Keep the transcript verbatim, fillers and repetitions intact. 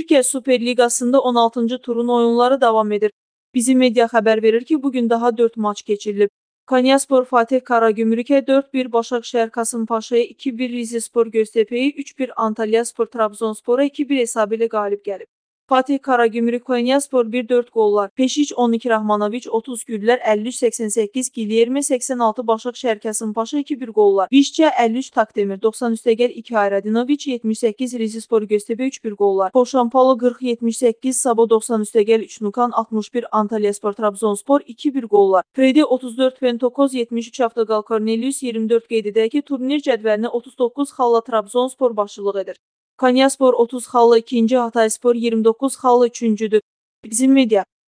Türkiyə Super Liqasında on altıncı turun oyunları davam edir. Bizim media xəbər verir ki, bugün daha dörd maç keçirilib. Konyaspor Fatih Karagümrükə dörd bir, Başakşehir Kasımpaşaya iki bir, Rizespor Göztepe'yi üç bir, Antalyaspor Trabzonspora iki bir hesabı ilə qalib gəlib. Fatih Karagümrük Konyaspor bir dörd qollar, Peşic on iki, Rahmanoviç otuz, Güllər əlli üç, səksən səkkiz, Gilyermi səksən altı, Başakşehir Kasımpaşa iki bir qollar, Vişça əlli üç, Takdemir doxsan üstəgəl iki, Ayradinoviç yetmiş səkkiz, Rizespor Göztepe üç bir qollar, Poşampalı qırx, yetmiş səkkiz, Sabo doxsan üstəgəl üç, Nukan altmış bir, Antalyaspor Trabzonspor iki bir qollar, Fredi otuz dörd, Pentokoz yetmiş üç, Avtoqal Kornelius iyirmi dörd qeyd edək ki, turnir cədvəlinə otuz doqquz xalla Trabzonspor başçılıq edir. Konyaspor otuz xalla ikinci, Hatayspor iyirmi doqquz xalla üçüncüdür. Bizim media